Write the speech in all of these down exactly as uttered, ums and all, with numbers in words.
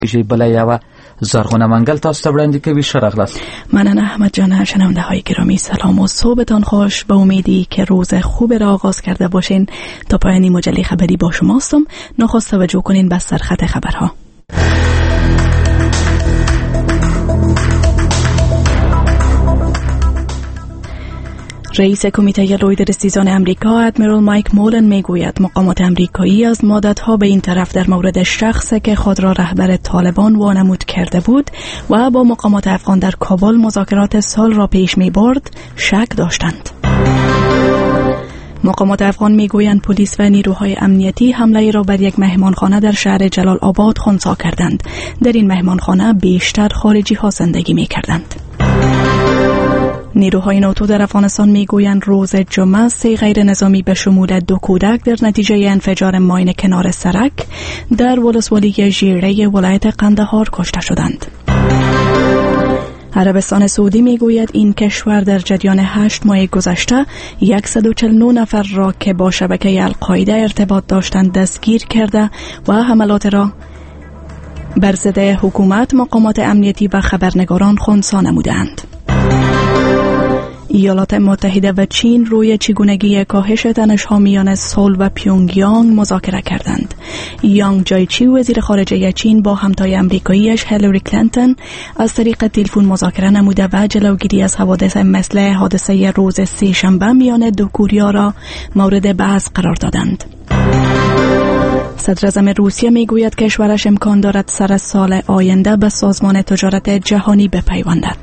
ویژه بله یوه زرغونه منگل تاسو ته وړاندې کوي. ښه راغلاست. مننه احمد جان. شنونده های گرامی سلام و صبحتان خوش. به امیدی که روز خوب را آغاز کرده باشین تا پایانی مجله خبری با شماستم. نخست توجه کنین به سرخط خبرها. رئیس کمیته لوید رسیزان امریکا ادمیرال مایک مولن میگوید مقامات امریکایی از مدتها به این طرف در مورد شخصی که خود را رهبر طالبان وانمود کرده بود و با مقامات افغان در کابل مذاکرات صلح را پیش می برد شک داشتند. مقامات افغان میگویند پلیس و نیروهای امنیتی حمله را بر یک مهمانخانه در شهر جلال آباد خنثی کردند. در این مهمانخانه بیشتر خارجی ها زندگی می کردند. نیروهای ناتو در افغانستان میگویند روز جمعه سه غیر نظامی به شمول دو کودک در نتیجه انفجار ماین کنار سرک در ولسوالی ژیره ولایت قندهار کشته شدند. عربستان سعودی میگوید این کشور در جریان هشت ماه گذشته صد و چهل و نه نفر را که با شبکه القاعده ارتباط داشتند دستگیر کرده و حملات را بر ضد حکومت، مقامات امنیتی و خبرنگاران خنثی نمودند. ایالات متحده و چین روی چگونگی کاهش تنش‌ها میان سئول و پیونگیانگ مذاکره کردند. یانگ جایچی وزیر خارجه چین با همتای آمریکاییش هیلاری کلینتون از طریق تلفن مذاکره نموده و جلوگیری از حوادث مثل حادثه روز سه شنبه میان دو کوریا را مورد بحث قرار دادند. صدر اعظم روسیه میگوید کشورش امکان دارد سر سال آینده به سازمان تجارت جهانی بپیوندد.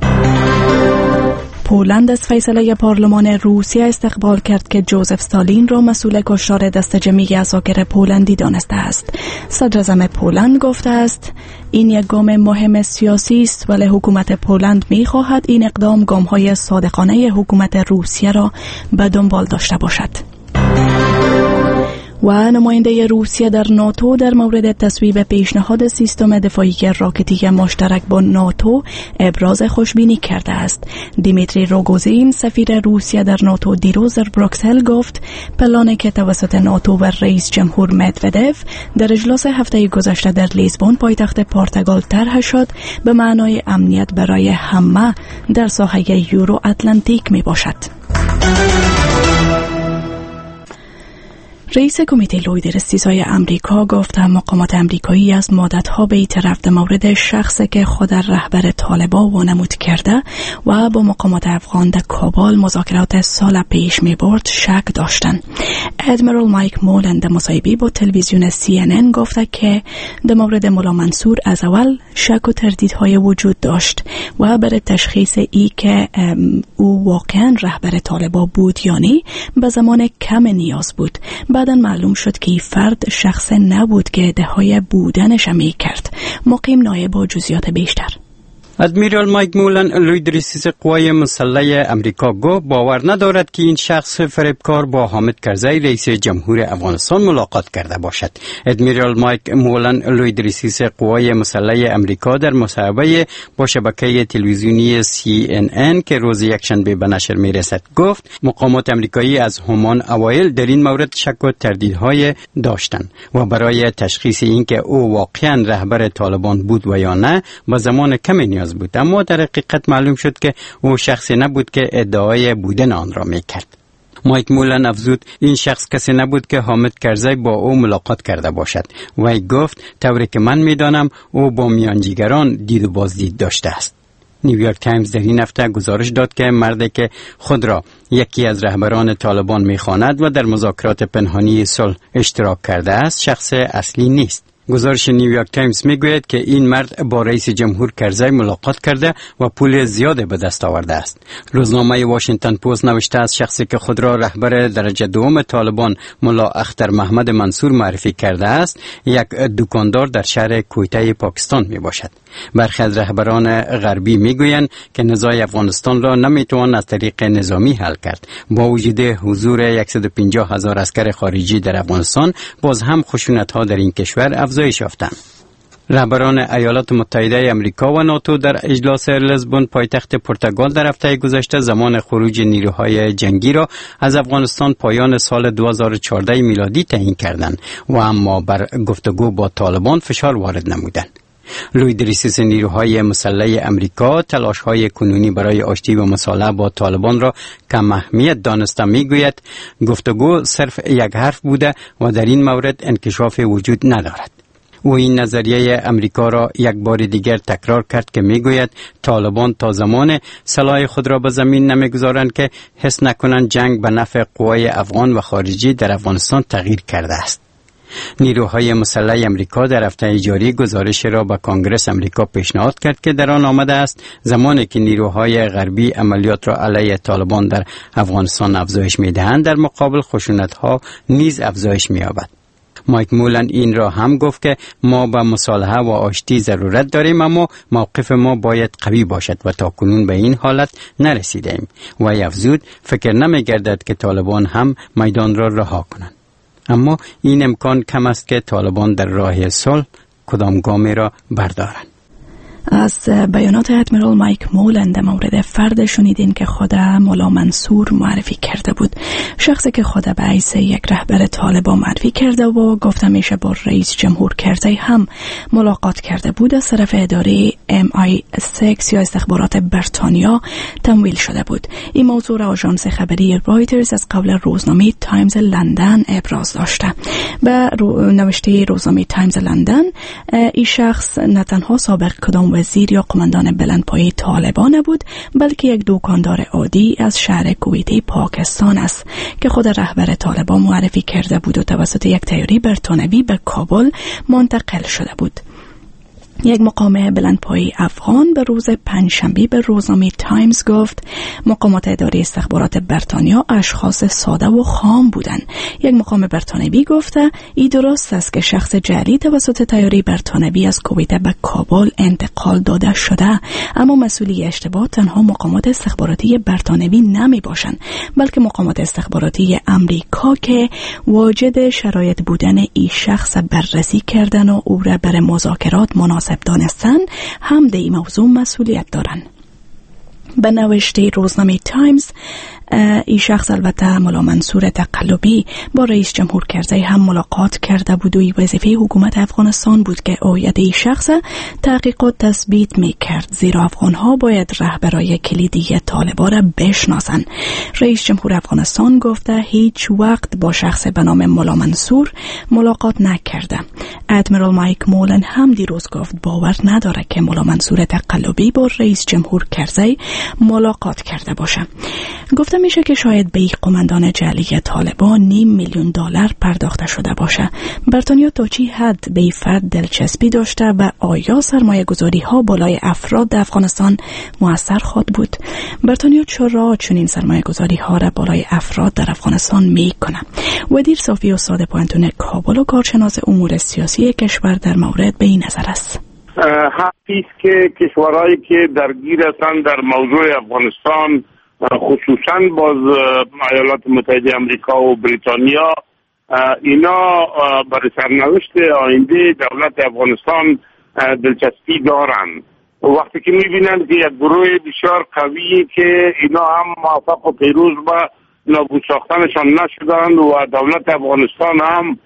پولند از فیصله پارلمان روسیه استقبال کرد که جوزف استالین را مسئول کشتار دست جمعی عساکر پولندی دانسته است. صدر اعظم پولند گفته است این یک گام مهم سیاسی است، ولی حکومت پولند می‌خواهد این اقدام گام‌های صادقانه حکومت روسیه را به دنبال داشته باشد. و نماینده روسیه در ناتو در مورد تصویب پیشنهاد سیستم دفاعی راکتی مشترک با ناتو ابراز خوشبینی کرده است. دیمیتری روگوزین سفیر روسیه در ناتو دیروز در بروکسل گفت پلانی که توسط ناتو و رئیس جمهور مدودف در اجلاس هفته گذشته در لیزبون پایتخت پرتغال طرح شد به معنای امنیت برای همه در ساحه یورو اتلانتیک می باشد. رئیس کمیته لوید رسیزای امریکا گفت مقامات امریکایی از مدتها به این طرف در مورد شخصی که خود رهبر طالبان وانمود کرده و با مقامات افغان در کابل مذاکرات صلح پیش می برد شک داشتند. ادمیرال مایک مولن در مصاحبه با تلویزیون سی ان ان گفته که در مورد مولا منصور از اول شک و تردیدهای وجود داشت و برای تشخیص ای که او واقعا رهبر طالبان بود یا نه به زمان کم نیاز بود. بعداً معلوم شد که این فرد شخص نبود که ادعای بودنش می کرد. مقیم نایب با جزئیات بیشتر. ادمیرال مایک مولن لوید رئیس قوای مسلح امریکا گفت باور ندارد که این شخص فریبکار با حامد کرزی رئیس جمهور افغانستان ملاقات کرده باشد. ادمیرال مایک مولن لوید رئیس قوای مسلح امریکا در مصاحبه با شبکه تلویزیونی سی ان ان که روز یکشنبه به نشر میرسد گفت مقامات امریکایی از همان اوایل در این مورد شک و تردیدهای داشتند و برای تشخیص اینکه او واقعا رهبر طالبان بود و یا نه با زمان کمی نیاز بود، اما در حقیقت معلوم شد که او شخصی نبود که ادعای بودن آن را میکرد. مایک مولن افزود این شخص کسی نبود که حامد کرزی با او ملاقات کرده باشد. وی گفت طوری که من میدانم او با میانجیگران دید و بازدید داشته است. نیویورک تایمز در این هفته گزارش داد که مردی که خود را یکی از رهبران طالبان میخواند و در مذاکرات پنهانی صلح اشتراک کرده است شخص اصلی نیست. گزارش نیویورک تایمز میگوید که این مرد با رئیس جمهور کرزی ملاقات کرده و پول زیاده به دست آورده است. روزنامه واشنگتن پست نوشته است شخصی که خود را رهبر درجه دوم طالبان ملا اختر محمد منصور معرفی کرده است یک دکاندار در شهر کویته پاکستان می باشد. برخی از رهبران غربی میگویند که نزاع افغانستان را نمیتوان از طریق نظامی حل کرد. با وجود حضور صد و پنجاه هزار عسکر خارجی در افغانستان باز هم خشونت‌ها در این کشور افزایش یافتند. رهبران ایالات متحده آمریکا و ناتو در اجلاس لیزبون پایتخت پرتغال در هفته گذشته زمان خروج نیروهای جنگی را از افغانستان پایان سال دو هزار و چهارده میلادی تعیین کردند و اما بر گفتگو با طالبان فشار وارد نمودند. لوید ریسیس نیروهای مسلح امریکا تلاش‌های کنونی برای آشتی و مصالحه با طالبان را کم اهمیت دانسته میگوید گفتگو صرف یک حرف بوده و در این مورد انکشاف وجود ندارد. او این نظریه امریکا را یک بار دیگر تکرار کرد که میگوید طالبان تا زمان سلاح خود را به زمین نمیگذارند که حس نکنند جنگ به نفع قوای افغان و خارجی در افغانستان تغییر کرده است. نیروهای مسلح امریکا در هفته جاری گزارش را به کانگرس امریکا پیشنهاد کرد که در آن آمده است زمانی که نیروهای غربی عملیات را علیه طالبان در افغانستان افزایش می‌دهند در مقابل خشونت‌ها نیز افزایش می‌یابد. مایک مولن این را هم گفت که ما به مصالحه و آشتی ضرورت داریم، اما موقف ما باید قوی باشد و تا کنون به این حالت نرسیدیم. و افزود فکر نمی گردد که طالبان هم میدان را رها کنند، اما این امکان کم است که طالبان در راه صلح کدام گامی را بردارند. از بیانات ادمیرال مایک مولن در مورد فرد شنیدین که خود مولا منصور معرفی کرده بود، شخصی که خود به حیث یک رهبر طالبان معرفی کرده و گفته میشه با رئیس جمهور کرزی هم ملاقات کرده بود، از طرف اداره ام آی سیکس یا استخبارات بریتانیا تمویل شده بود. این موضوع را آژانس خبری رایترز از قبل روزنامه تایمز لندن ابراز داشته. به نوشته روزنامه تایمز لندن، این شخص نه تنها سابق کدام وزیر یا قماندان بلندپایه طالبان نبود، بلکه یک دکاندار عادی از شهر کویتی پاکستان است که خود رهبر طالبان معرفی کرده بود و توسط یک طیاره بریتانیایی به کابل منتقل شده بود. یک مقام بلندپایه افغان به روز پنجشنبه به روزنامه تایمز گفت مقامات اداره استخبارات بریتانیا اشخاص ساده و خام بودند. یک مقام بریتانیایی گفته این درست است که شخص جعلی توسط طیاره بریتانیایی از کویت به کابل انتقال داده شده، اما مسئولی اشتباه تنها مقامات استخباراتی بریتانیایی نمی باشند، بلکه مقامات استخباراتی امریکا که واجد شرایط بودن این شخص بررسی کردن و او را برای مذاکرات مناسب دانستن هم در این موضوع مسئولیت دارن. به نوشته روزنامه تایمز، این شخص البته مولا منصور تقلبی با رئیس جمهور کرزی هم ملاقات کرده بود و این وظیفه حکومت افغانستان بود که هویت این شخص تحقیقات تثبیت می کرد، زیرا افغانها باید رهبرای کلیدی طالبان را بشناسند. رئیس جمهور افغانستان گفته هیچ وقت با شخص به نام مولا منصور ملاقات نکرده. ادمیرال مایک مولن هم دیروز گفت باور نداره که مولا منصور تقلبی با رئیس جمهور کرزی ملاقات کرده باشه. گفته میشه که شاید به یک قماندان جعلی طالبان نیم میلیون دلار پرداخته شده باشه. بریتانیا تا چی حد به این فرد دلچسبی داشته و آیا سرمایه گذاری ها بالای افراد در افغانستان مؤثر خود بود؟ بریتانیا چرا چنین سرمایه گذاری ها را بالای افراد در افغانستان میکنه؟ ودیر صافی استاد پوانتون کابل و کارشناس امور سیاسی کشور در مورد به این نظر است. حقیقی است که کشورهایی که درگیر هستند در موضوع افغانستان، خصوصا باز ایالات متحده امریکا و بریتانیا، اینا برای سرنوشت آینده دولت افغانستان دلچسپی دارند. وقتی که میبینند که یک گروه بسیار قوی که اینا هم موفق و پیروز به نابود ساختنشان نشدند و دولت افغانستان هم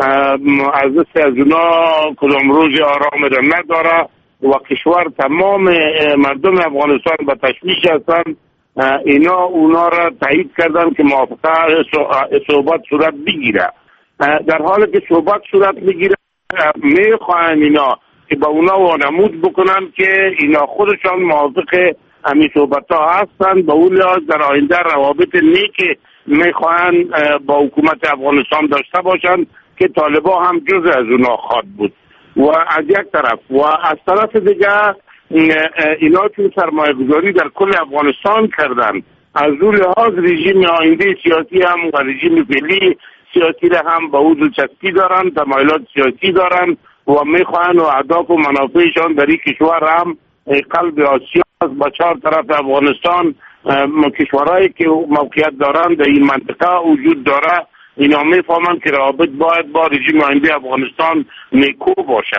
از دست از اونا کدام روز آرام را نداره و کشور تمام مردم افغانستان به تشویش هستند، اینا اونا را تایید کردن که موافقه صحبت صورت بگیره. در حالی که صحبت صورت بگیره میخواهن اینا که با اونا وانمود بکنن که اینا خودشان موافق همین صحبت ها هستند، به اون لحاظ در آینده روابط نیک میخواهن با حکومت افغانستان داشته باشند که طالبا هم جز از اونا خواد بود. و از یک طرف و از طرف دیگه اینا چون سرمایه گذاری در کل افغانستان کردن، از اون لحاظ رژیم آینده سیاسی هم و رژیم فعلی سیاسی را هم به او دلچسپی دارن، تمایلات سیاسی دارن و میخواهن و اهداف و منافعشان در این کشور هم قلب آسیا با چهار طرف افغانستان کشورهایی که موقعیت دارن در این منطقه وجود داره، اینا میفهمن که روابط باید با رژیم آینده افغانستان نیکو باشه.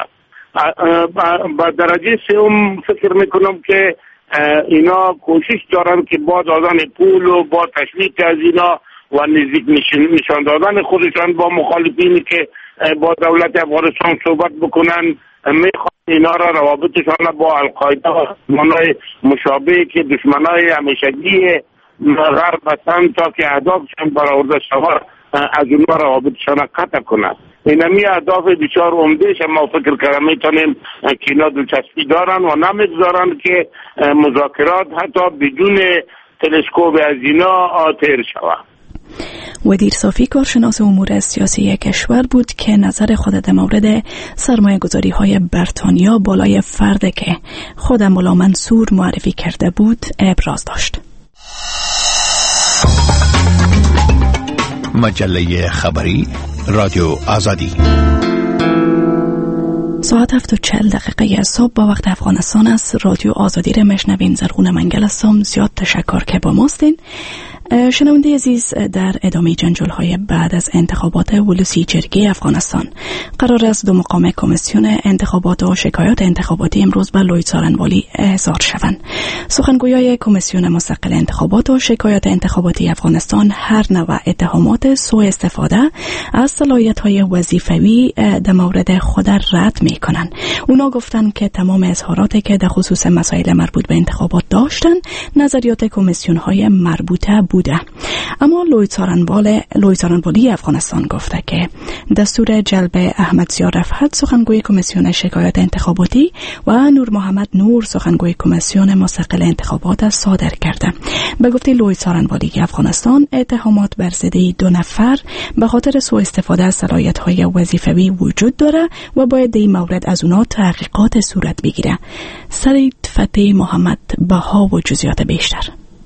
با درجه سوم فکر میکنم که اینا کوشش دارن که با دادن پول و با تشویق از اینا و نزدیک نشان دادن خودشان با مخالفینی که با دولت افغانستان صحبت بکنن، میخوان اینا را روابطشان با القاعده و دشمنای مشابه که دشمنای همیشگی غرب هستند تا که اهدافشان برآورده شود از اونها روابطشان قطع کنند. اینمی اهداف بسیار عمدهش ما فکر کردم میتونیم که اینا دلچسپی دارن و نمیگذارن که مذاکرات حتی بدون تلسکوپ از اینا تیر شود. ودیر صافی کارشناس امور سیاسی کشور بود که نظر خود در مورد سرمایه گذاری های بریتانیا بالای فرد که خود مولا منصور معرفی کرده بود ابراز داشت. مجله خبری رادیو آزادی ساعت هفت و چهل دقیقه صبح با وقت افغانستان است. رادیو آزادی را مشنوین. زرغون منگل هستم. زیاد تشکر که با ماستین. شنونده عزیز، در ادامه جنجال های بعد از انتخابات ولسی جرگه افغانستان قرار است دو مقام کمیسیون انتخابات و شکایات انتخاباتی امروز به لوی څارنوالي احضار شوند. سخنگویای کمیسیون مستقل انتخابات و شکایات انتخاباتی افغانستان هر نوع اتهامات سوء استفاده از صلاحیت های وظیفوی در مورد خود رد می کنند. اونا گفتند که تمام اظهاراتی که در خصوص مسائل مربوط به انتخابات داشتن نظریات کمیسیون های مربوطه بوده. اما لوی څارنوالي افغانستان گفته که دستور جلب احمد ضیا رفعت سخنگوی کمیسیون شکایات انتخاباتی و نور محمد نور سخنگوی کمیسیون مستقل انتخابات صادر کرده. به گفته لوی څارنوالي افغانستان اتهامات بر ضد دو نفر به خاطر سوء استفاده از صلاحیت‌های وظیفوی وجود داره و باید در این مورد از اونا تحقیقات صورت بگیره. سرید فتح محمد بها و جزئیات بیشتر.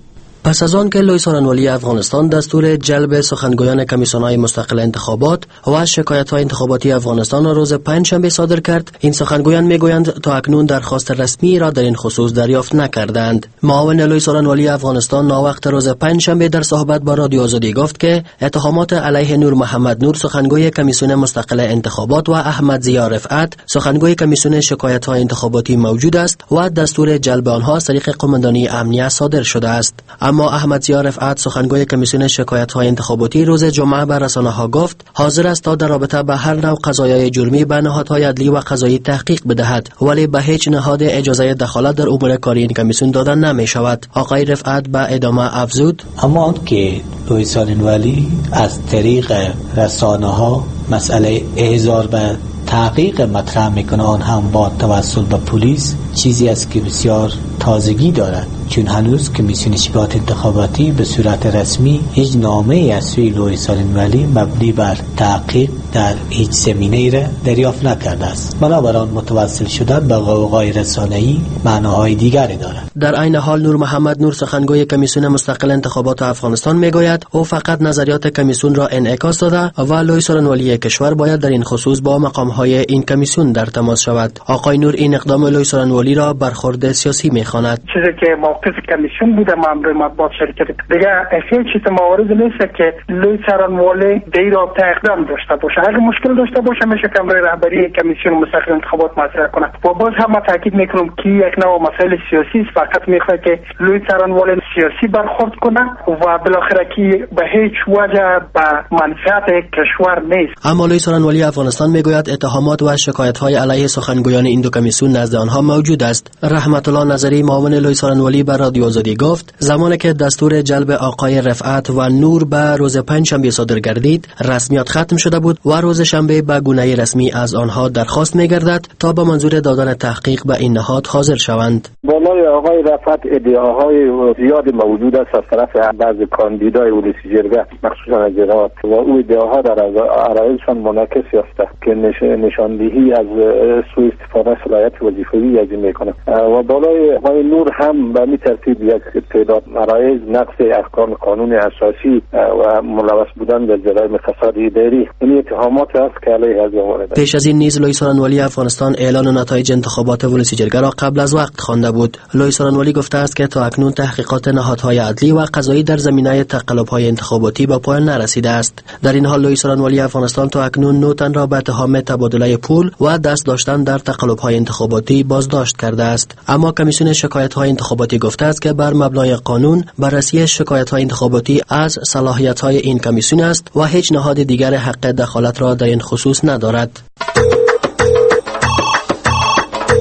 پس از آن که لوی څارنوالي افغانستان دستور جلب سخنگویان کمیسیون‌های مستقل انتخابات و شکایت‌های انتخاباتی افغانستان را روز پنجشنبه صادر کرد، این سخنگویان میگویند تا اکنون درخواست رسمی را در این خصوص دریافت نکردند. معاون لوی څارنوالي افغانستان ناوقت روز پنجشنبه در صحبت با رادیو آزادی گفت که اتهامات علیه نور محمد نور سخنگوی کمیسیون مستقل انتخابات و احمد ضیا رفعت سخنگوی کمیسیون شکایت‌های انتخاباتی موجود است و دستور جلب آنها از طریق قماندانی امنیه صادر شده است. اما احمد ضیا رفعت سخنگوی کمیسیون شکایت‌های انتخاباتی روز جمعه به رسانه‌ها گفت حاضر است تا در رابطه به هر نوع قضایای جرمی به نهادهای عدلی و قضایی تحقیق بدهد، ولی به هیچ نهاد اجازه دخالت در امور کاری این کمیسیون داده نمی‌شود. آقای رفعت به ادامه افزود: اما آن که لوی څارنوالي از طریق رسانه‌ها مسئله احضار به تحقیق مطرح میکنه، آن هم با توسل به پلیس، چیزی است که بسیار تازگی دارد، چون هنوز کمیسیون شکایات انتخاباتی به صورت رسمی هیچ نامه از سوی لوی څارنوالي مبنی بر تحقیق در هیچ زمینه‌ای را دریافت نکرده است. بنابراین متوسل شدن به قوقای رسانه‌ای معناهای دیگری دارد. در عین حال نور محمد نور سخنگوی کمیسیون مستقل انتخابات افغانستان میگوید او فقط نظریات کمیسیون را انعکاس داده و لوی څارنوالي کشور باید در این خصوص با مقام‌های این کمیسیون در تماس شود. آقای نور این اقدام لوی څارنوالي را برخورد سیاسی می‌خواند. چیزی که موقف کمیسیون بوده مامور مطبوعات شرکت دیگه هیچ موارد نیست که لوی څارنوالي دیر را اقدام داشته باشه. اگه مشکل داشته باشه میشه کمره رهبری کمیسیون مستقل انتخابات مطرح کنه. و باز هم تاکید میکنم که یک نوع مسائل سیاسی است، فقط میخواد که لوی څارنوالي سیاسی برخورد کنه و بالاخره که به هیچ وجه به منفعت کشور نیست. اما لوی څارنوالي افغانستان میگوید اتهامات و شکایت‌های علیه سخنگویان این دو کمیسیون نزد آنها موجود است. رحمت الله نظری معاون لوی څارنوالي به رادیو آزادی گفت زمانی که دستور جلب آقای رفعت و نور به روز پنجشنبه صادر گردید، رسمیات ختم شده بود و روز شنبه به گونه رسمی از آنها درخواست می‌گردد تا به منظور دادن تحقیق به این نهاد حاضر شوند. بالای آقای رفعت ادعاهای زیاد موجود است از طرف بعضی کاندیدای ولسی جرگه مخصوصا از جنات و او ادعاها در عرایزشان منعکس یافته که نشاندهی از سوء استفاده صلاحیت وظیفوی از این میکنه و بالای آقای نور هم به این ترتیب یک تعداد عرایز نقض احکام قانون اساسی و ملوث بودن به جرایم فساد اداری. این اتهامات است که علیه از آورده. پیش از این نیز لوی څارنوالي افغانستان اعلان نتایج انتخابات ولسی جرگه را قبل از وقت خوانده بود. لوی څارنوالي گفته است که تا اکنون تحقیقات نهادهای عدلی و قضایی در زمینه تقلب‌های انتخاباتی به پایان نرسیده است. در این حال لوی څارنوالي افغانستان تا اکنون نه تن را به اتهام تبادله پول و دست داشتن در تقلب‌های انتخاباتی بازداشت کرده است. اما کمیسیون شکایت‌های انتخاباتی گفته است که بر مبنای قانون بررسی شکایت‌های انتخاباتی از صلاحیت‌های این کمیسیون است و هیچ نهاد دیگر حق دخالت را در این خصوص ندارد.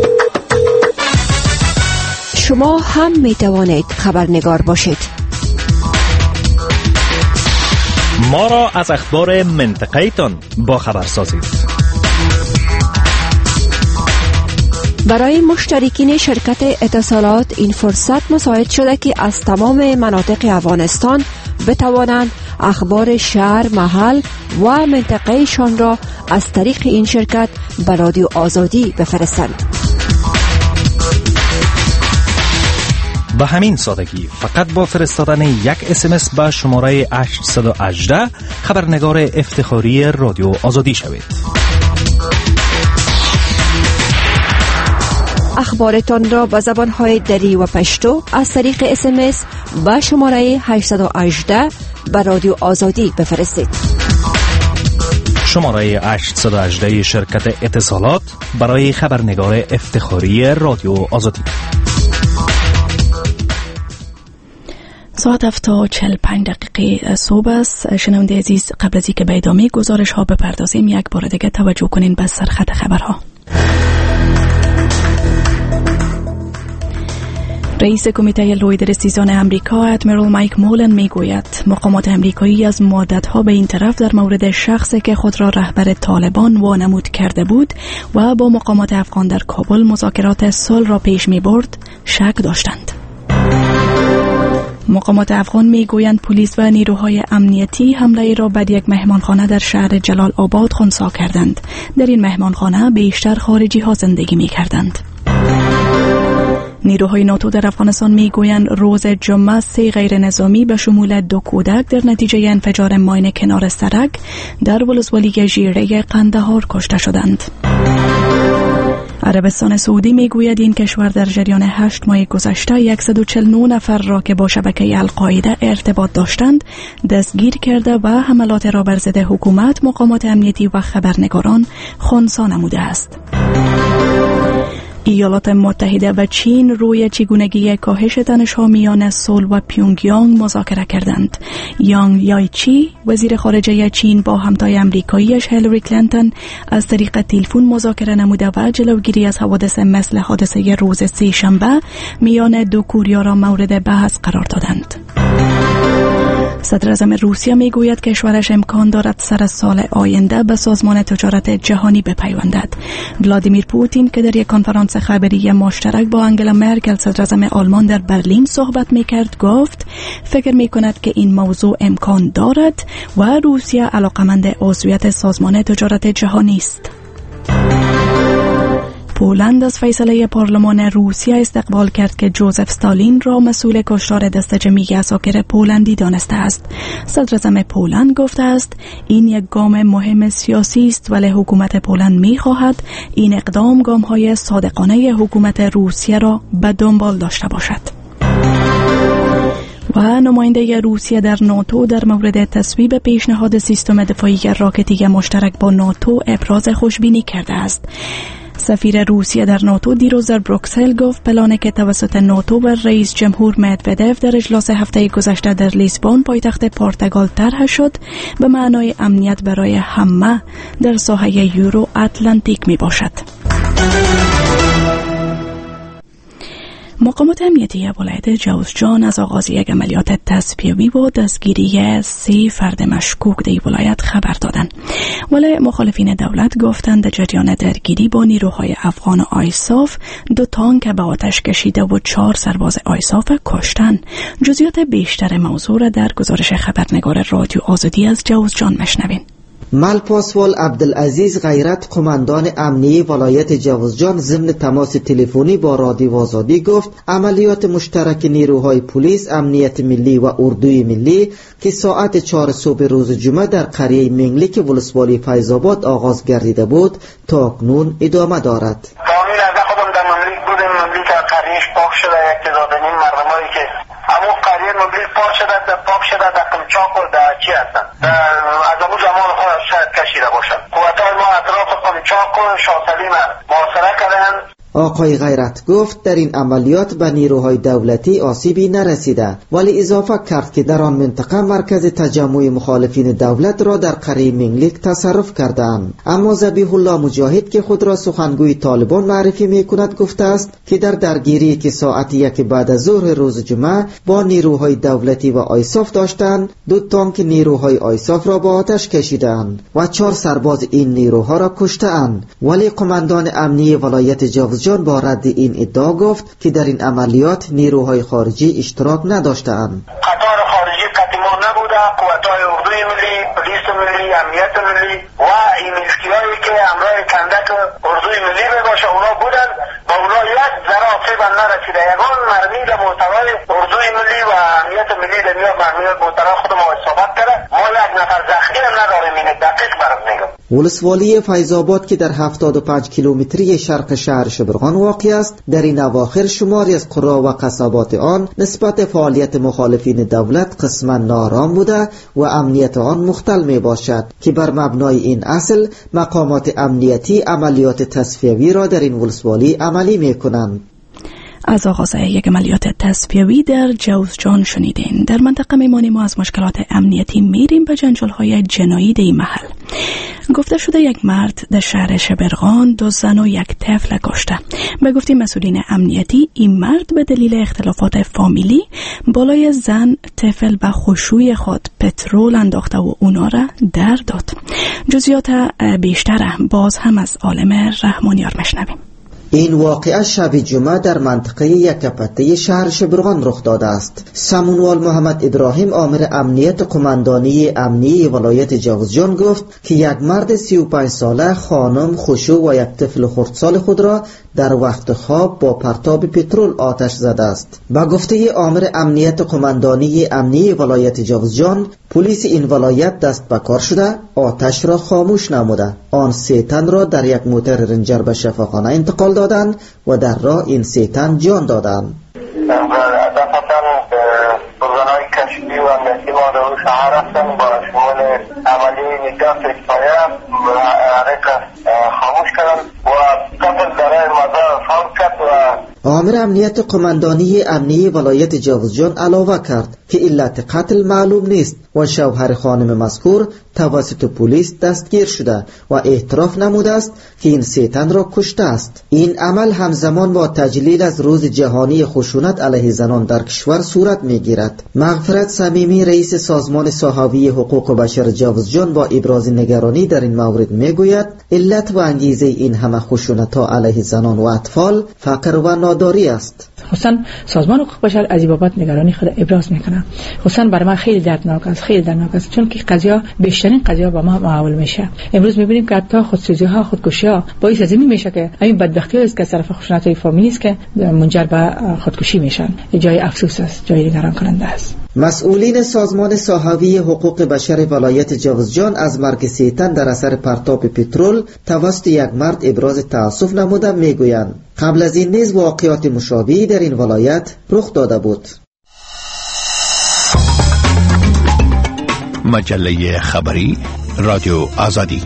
شما هم می توانید خبرنگار باشید. ما را از اخبار منطقه تان با خبر سازید. برای مشترکین شرکت اتصالات این فرصت مساعد شده که از تمام مناطق افغانستان بتوانند اخبار شهر، محل و منطقه شان را از طریق این شرکت به رادیو آزادی بفرستند. به همین سادگی فقط با فرستادن یک اسمس به شماره هشت یک هشت خبرنگار افتخاری رادیو آزادی شوید. اخبارتان را به زبانهای دری و پشتو از طریق اسمس به شماره هشت یک هشت به رادیو آزادی بفرستید. شماره هشت یک هشت شرکت اتصالات برای خبرنگار افتخاری رادیو آزادی. ساعت هفت و چهل و پنج دقیقه صبح است. شنونده عزیز، قبل از اینکه به ادامه گزارش ها بپردازیم یک بار دیگه توجه کنین به سرخط خبرها. رئیس کمیته لوی رسیزان امریکا ادمیرال مایک مولن میگوید مقامات امریکایی از مدت‌ها به این طرف در مورد شخصی که خود را رهبر طالبان وانمود کرده بود و با مقامات افغان در کابل مذاکرات صلح را پیش می‌برد شک داشتند. مقامات افغان میگویند پلیس و نیروهای امنیتی حمله را به یک مهمانخانه در شهر جلال آباد خنثی کردند. در این مهمانخانه بیشتر خارجی ها زندگی می‌کردند. نیروهای ناتو در افغانستان میگویند روز جمعه سه غیر نظامی به شمول دو کودک در نتیجه انفجار ماین کنار سرک در ولسوالی ژیره قندهار کشته شدند. عربستان سعودی میگوید این کشور در جریان هشت ماه گذشته صد و چهل و نه نفر را که با شبکه القاعده ارتباط داشتند دستگیر کرده و حملات را بر ضد حکومت، مقامات امنیتی و خبرنگاران خنثی نموده است. ایالات متحده و چین روی چگونگی کاهش تنش‌ها میان سول و پیونگیانگ مذاکره کردند. یانگ یایچی وزیر خارجه چین با همتای امریکاییش هیلاری کلینتون از طریق تلفن مذاکره نموده و جلوگیری از حوادث مثل حادثه روز سه شنبه میان دو کوریا را مورد بحث قرار دادند. صدر اعظم روسیه میگوید کشورش امکان دارد سر سال آینده به سازمان تجارت جهانی بپیوندد. ولادیمیر پوتین که در یک کنفرانس خبری مشترک با انگلا مرکل صدر اعظم آلمان در برلین صحبت میکرد گفت فکر میکند که این موضوع امکان دارد و روسیه علاقمند عضویت سازمان تجارت جهانی است. پولند از فیصله پارلمان روسیه استقبال کرد که جوزف استالین را مسئول کشتار دست جمعی اساکر پولندی دانسته است. صدر اعظم پولند گفته است این یک گام مهم سیاسی است، ولی حکومت پولند می‌خواهد این اقدام گام‌های صادقانه حکومت روسیه را به دنبال داشته باشد. و نماینده روسیه در ناتو در مورد تصویب پیشنهاد سیستم دفاعی راکتی مشترک با ناتو ابراز خوشبینی کرده است. سفیر روسیه در ناتو دیروز در بروکسل گفت پلانی که توسط ناتو و رئیس جمهور مدودف در اجلاس هفته گذشته در لیسبون پایتخت پرتغال طرح شد به معنای امنیت برای همه در ساحه یورو اتلانتیک می باشد. مقامات امنیتی ولایت جوزجان از آغاز یک عملیات تصفیه‌ای و دستگیری سه فرد مشکوک در ولایت خبر دادند. ولی مخالفین دولت گفتند در جریان درگیری با نیروهای افغان و آیساف دو تانک به آتش کشیده و چهار سرباز آیساف کشتند. جزئیات بیشتر موضوع را در گزارش خبرنگار رادیو آزادی از جوزجان مشنوین. ملپاسوال عبدالعزیز غیرت قماندان امنیه ولایت جوزجان ضمن تماس تلفنی با رادیو آزادی گفت عملیات مشترک نیروهای پلیس، امنیت ملی و اردوی ملی که ساعت چهار صبح روز جمعه در قریه منگلیک ولسوالی فیض‌آباد آغاز گردیده بود تا اکنون ادامه دارد. کامل از خودم در مملک بودم، مملک قریهش پاک شده، یک تعداد این مردمایی که همون قریه مملک پاک شده در پاک شده در قمچاق و در چی هستن از همون زمان خود شاید کشیده باشن. قوتهای ما اطراف قمچاق و شاه سلیم محاصره کردن. آقای غیرت گفت در این عملیات به نیروهای دولتی آسیبی نرسیده، ولی اضافه کرد که در آن منطقه مرکز تجمع مخالفین دولت را در قریه منگلیک تصرف کردند. اما ذبیح الله مجاهد که خود را سخنگوی طالبان معرفی میکند گفته است که در درگیری که ساعت یک بعد از ظهر روز جمعه با نیروهای دولتی و آیساف داشتند، دو تانک نیروهای آیساف را با آتش کشیدند و چهار سرباز این نیروها را کشتند. ولی قماندان امنیه ولایت جوزجان با رد این ادعا گفت که در این عملیات نیروهای خارجی اشتراک نداشتند. قطار خارجی قطعا نبوده. قوت‌های اردوی ملی، پلیس ملی، امنیت ملی و این ملکیایی که همراه کندک اردوی ملی باشه اونا بودن و اونا یک ذره آسیب نرسیده. یگان مرمی در محتوای اردوی ملی و امنیت ملی در میاد مرمی محتوای خود ما اصابت کرده. ما یک نفر زخمی هم نداریم. این دقیق برات میگم. ولسوالی فیض آباد که در هفتاد و پنج کیلومتری شرق شهر شبرغان واقع است، در این اواخر شماری از قرى و قصبات آن نسبت فعالیت مخالفین دولت قسما نارام بوده و امنیت آن مختل می باشد که بر مبنای این اصل مقامات امنیتی عملیات تصفیوی را در این ولسوالی عملی می کنند. از آغاز یک عملیات تصفیوی در جوزجان شنیدین. در منطقه میمانیم و از مشکلات امنیتی میریم به جنجال‌های جنایی در این محل. گفته شده یک مرد در شهر شبرغان دو زن و یک طفل کشته. به گفته مسئولین امنیتی این مرد به دلیل اختلافات فامیلی بالای زن طفل به خشوی خود پترول انداخته و اونا را در داد. جزئیات بیشتر باز هم از عالم رحمانیار مشنویم. این واقعه شب جمعه در منطقه یکپته شهر شبرغان رخ داده است. سمونوال محمد ابراهیم آمر امنیت قماندانی امنیه ولایت جوزجان گفت که یک مرد سی و پنج ساله خانم خشو و یک طفل خردسال خود را در وقت خواب با پرتاب پترول آتش زده است. با گفته آمر امنیت قماندانی امنیه ولایت جوزجان، پلیس این ولایت دست به کار شده آتش را خاموش نموده. آن سه تن را در یک موتر رنجر به شفاخانه انتقال دادند و در راه این سه تن جان دادند. دفعتاً بزنهای کشفی و امنیتی ما در شهر هستن با شمول عملی نگاه فکرایه حرکت خاموش کردن و قتل برای مزار فهم کرد و آمر امنیت قماندانی امنیه ولایت جوزجان علاوه کرد که علت قتل معلوم نیست و شوهر خانم مذکور توسط پلیس دستگیر شده و اعتراف نموده است که این سه تن را کشته است. این عمل همزمان با تجلیل از روز جهانی خشونت علیه زنان در کشور صورت میگیرد. مغفرت صمیمی رئیس سازمان صحابی حقوق بشر جوزجان با ابراز نگرانی در این مورد میگوید علت و انگیزه این همه خشونت ها علیه زنان و اطفال فقر و ناداری است. خصوصا سازمان حقوق بشر از این بابت نگرانی خود ابراز میکنه. خصوصا برای ما خیلی دردناک است، خیلی دردناک است، چون که قضیه بیشترین قضیه با ما معامله میشه. امروز میبینیم که حتی خودسوزی ها، خودکشی ها باعث از این میشه که این بدبختی است که طرف خشونت های فامیلی است که منجر به خودکشی میشن. جای افسوس است، جای نگران کننده است. مسئولین سازمان صحابی حقوق بشر ولایت جوزجان از مرگ سه تن در اثر پرتاب پترول توسط یک مرد ابراز تأسف نموده میگویند قبل از این نیز واقعات مشابهی در این ولایت رخ داده بود. مجله خبری رادیو آزادی.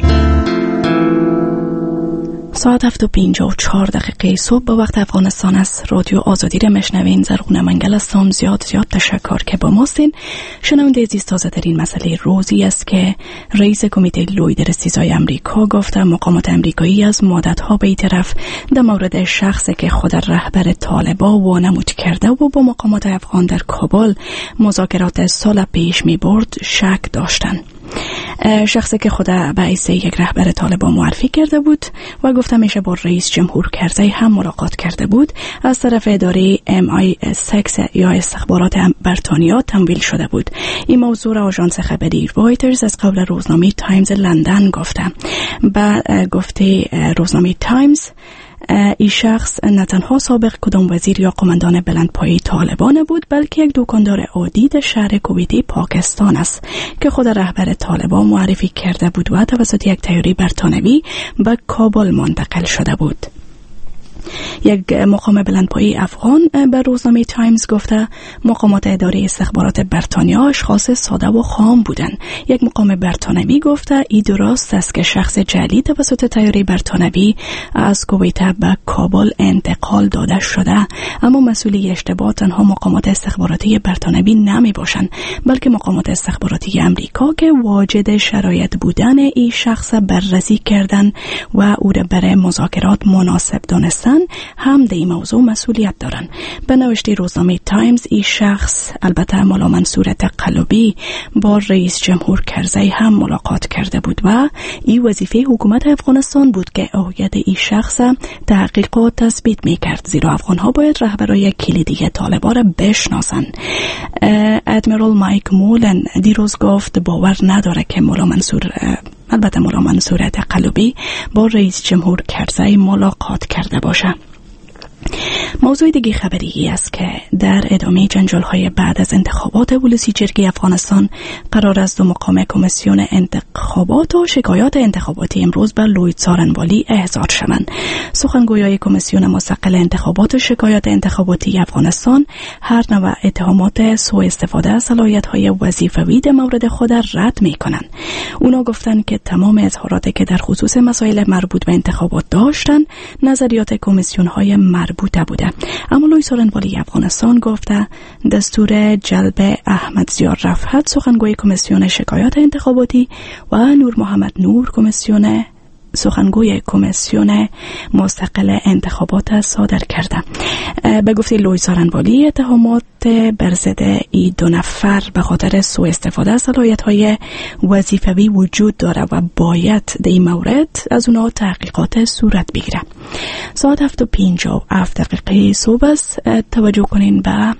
ساعت هفت و پنجاه و چهار دقیقه صبح به وقت افغانستان است. رادیو آزادی را مشنوین. زرغونه منگل هستم. زیاد زیاد تشکر که با ماستین. شنونده عزیز، تازه ترین مسئله روزی است که رئیس کمیته لوی در استیزای امریکا گفته مقامات امریکایی از مدت‌ها به این طرف در مورد شخصی که خود رهبر طالبان وانمود کرده و با مقامات افغان در کابل مذاکرات سال پیش می برد شک داشتند. شخصی که خود به حیث یک رهبر طالبان معرفی کرده بود و گفته میشه با رئیس جمهور کرزی هم ملاقات کرده بود، از طرف اداره ام آی سیکس یا استخبارات بریتانیا تمویل شده بود. این موضوع را آژانس خبری رویترز از قبل روزنامه تایمز لندن گفته. بعد گفته روزنامه تایمز این شخص نه تنها سابق کدام وزیر یا قماندان بلندپایه طالبان بود، بلکه یک دکاندار عادی در شهر کویتی پاکستان است که خود رهبر طالبان معرفی کرده بود و توسط یک طیاره بریتانوی به کابل منتقل شده بود. یک مقام بلندپایه افغان به روزنامه تایمز گفته مقامات اداره استخبارات بریتانیا اشخاص ساده و خام بودند. یک مقام بریتانوی گفته ای درست است که شخص جعلی توسط طیاره بریتانوی از کویت به کابل انتقال داده شده، اما مسئولی اشتباه تنها مقامات استخباراتی بریتانوی نمی باشند بلکه مقامات استخباراتی امریکا که واجد شرایط بودن این شخص بررسی کردن و او را برای مذاکرات مناسب دانستن هم در این موضوع مسئولیت دارند. به نوشته روزنامه تایمز این شخص البته مولا منصور تقلبی با رئیس جمهور کرزی هم ملاقات کرده بود و این وظیفه حکومت افغانستان بود که هویت این شخص تحقیقات تثبیت میکرد، زیرا افغانها باید رهبرای کلیدی طالبان را بشناسند. ادمیرال مایک مولن دیروز گفت باور نداره که مولا منصور البته مولا منصور تقلبی با رئیس جمهور کرزی ملاقات کرده باشه. موضوع دیگه خبری است که در ادامه جنجال‌های بعد از انتخابات ولسی جرگه افغانستان قرار است دو مقام کمیسیون انتخابات و شکایات انتخاباتی امروز به لوید سارنوالی احضار شوند. سخنگویای کمیسیون مستقل انتخابات و شکایات انتخاباتی افغانستان هر نوع اتهامات سوء استفاده از صلاحیت‌های وظیفوی در مورد خود رد می‌کنند. اونا گفتند که تمام اظهاراتی که در خصوص مسائل مربوط به انتخابات داشتند نظریات کمیسیون‌های مربوطه بوده. اما لوید سارنوالی افغانستان گفته دستور جلب احمد زیار رفعت سخنگوی کمیسیون شکایات انتخاباتی و نور محمد نور کمیسیون سخنگوی کمیسیون مستقل انتخابات صادر کرده. به گفته لوید سارنوالی اتهامات بر ضد این دو نفر به خاطر سوء استفاده از صلاحیت‌های وظیفوی وجود داره و باید در این مورد از اونها تحقیقات صورت بگیره. ساعت هفت و پنجاه و هفت دقیقه صبح است. توجه کنین به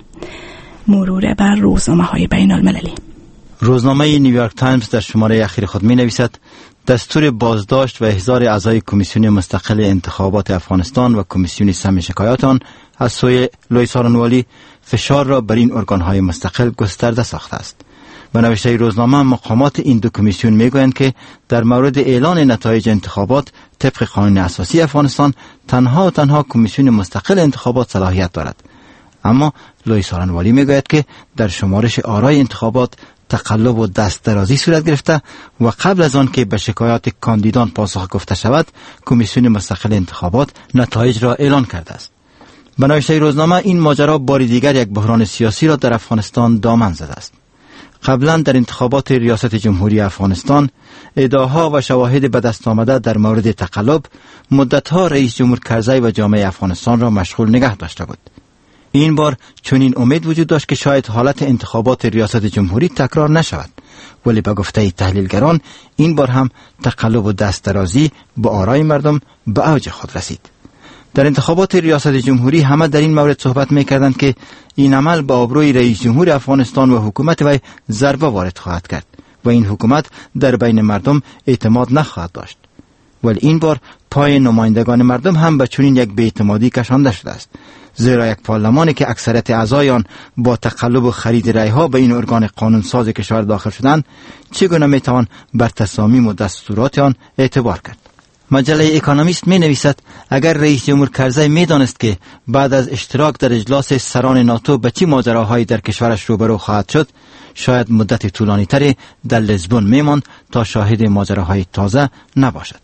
مرور بر روزنامه‌های بین المللی. روزنامه نیویورک تایمز در شماره اخیر خود می نویسد دستور بازداشت و احضار اعضای کمیسیون مستقل انتخابات افغانستان و کمیسیون سم شکایات آن از سوی لوید سارنوالی فشار را بر این ارگان‌های مستقل گسترده ساخته است. به نوشته روزنامه مقامات این دو کمیسیون میگویند که در مورد اعلان نتایج انتخابات طبق قانون اساسی افغانستان تنها و تنها کمیسیون مستقل انتخابات صلاحیت دارد. اما لوید سارنوالی میگوید که در شمارش آرای انتخابات تقلب و دست درازی صورت گرفته و قبل از آن که به شکایات کاندیدان پاسخ گفته شود کمیسیون مستقل انتخابات نتایج را اعلان کرده است. به نوشته روزنامه این ماجرا بار دیگر یک بحران سیاسی را در افغانستان دامن زده است. قبلا در انتخابات ریاست جمهوری افغانستان ادعاها و شواهد به دست آمده در مورد تقلب مدتها رئیس جمهور کرزی و جامعه افغانستان را مشغول نگه داشته بود. این بار چنین امید وجود داشت که شاید حالت انتخابات ریاست جمهوری تکرار نشود، ولی به گفته تحلیلگران این بار هم تقلب و دست درازی با آرای مردم به اوج خود رسید. در انتخابات ریاست جمهوری همه در این مورد صحبت می‌کردند که این عمل به آبروی رئیس جمهور افغانستان و حکومت وی ضربه وارد خواهد کرد و این حکومت در بین مردم اعتماد نخواهد داشت. ولی این بار پای نمایندگان مردم هم به چنین یک بی‌اعتمادی کشانده شده است، زیرا یک پارلمانی که اکثریت اعضای آن با تقلب و خرید رای‌ها به این ارگان قانونساز کشور داخل شدند چگونه میتوان بر تصامیم و دستورات آن اعتبار کرد؟ مجله اکونومیست می نویسد اگر رئیس جمهور کرزی می دانست که بعد از اشتراک در اجلاس سران ناتو به چه ماجراهایی در کشورش روبرو خواهد شد، شاید مدت طولانی تری در لیسبون می ماند تا شاهد ماجراهای تازه نباشد.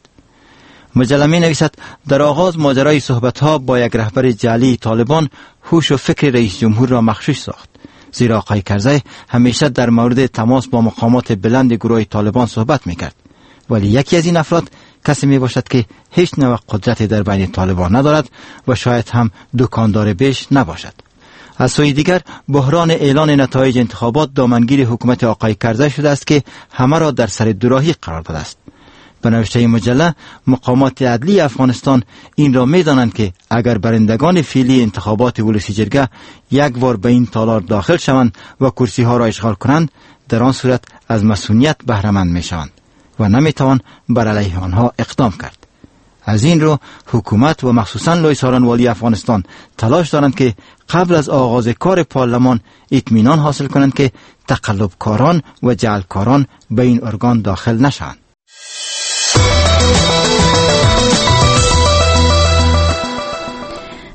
مجله می نویسد در آغاز ماجرای صحبت‌ها با یک رهبر جعلی طالبان هوش و فکر رئیس جمهور را مغشوش ساخت، زیرا آقای کرزی همیشه در مورد تماس با مقامات بلند گروه طالبان صحبت می کرد، ولی یکی از این افراد کسی می باشد که هیچ نوع قدرتی در بین طالبان ندارد و شاید هم دکاندار بیش نباشد. از سوی دیگر بحران اعلان نتایج انتخابات دامنگیر حکومت آقای کرزی شده است که همه را در سر دوراهی قرار داده است. به نوشته مجله مقامات عدلی افغانستان این را می دانند که اگر برندگان فعلی انتخابات ولسی جرگه یک بار به این تالار داخل شوند و کرسی ها را اشغال کنند، در آن صورت از مسئولیت بهره مند می شوند و نمی توان بر علیه آنها اقدام کرد. از این رو حکومت و مخصوصا لوید سارنوالی افغانستان تلاش دارند که قبل از آغاز کار پارلمان اطمینان حاصل کنند که تقلبکاران و جعلکاران به این ارگان داخل نشوند.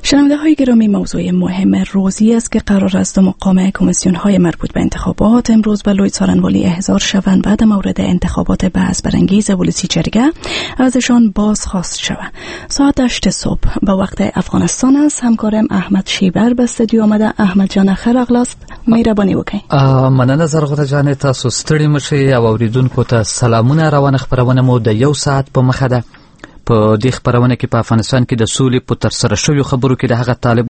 شنونده های گرامی، موضوع مهم روزی است که قرار است مقام کمیسیون های مربوط به انتخابات امروز به لوی څارنوالي احضار شوند بعد مورد انتخابات بحث برانگیز ولسی جرگه ازشان بازخواست شود. ساعت هشت صبح به وقت افغانستان است. همکارم احمد شیبر به استودیو آمده. احمد جان خیر اغلاست، مهرباني وکړئ. مننه زرغونه جان، تاسو ستړي مشئ او اوریدونکو ته سلامونه. روانه خبرونه مو د یو ساعت په مخه ده. په دې خبرونه کې په افغانستان کې د سولې په تر سره شویو خبرو کې د هغه طالب